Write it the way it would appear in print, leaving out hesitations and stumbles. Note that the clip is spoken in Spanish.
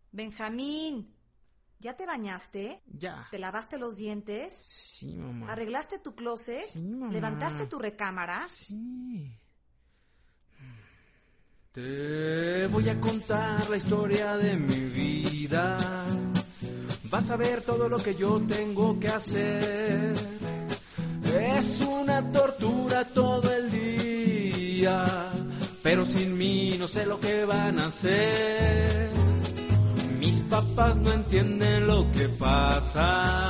Benjamín, ¿ya te bañaste? Ya. ¿Te lavaste los dientes? Sí, mamá. ¿Arreglaste tu closet? Sí, mamá. ¿Levantaste tu recámara? Sí. Te voy a contar la historia de mi vida. Vas a ver todo lo que yo tengo que hacer. Es una tortura todo el día, pero sin mí no sé lo que van a hacer. Mis papás no entienden lo que pasa.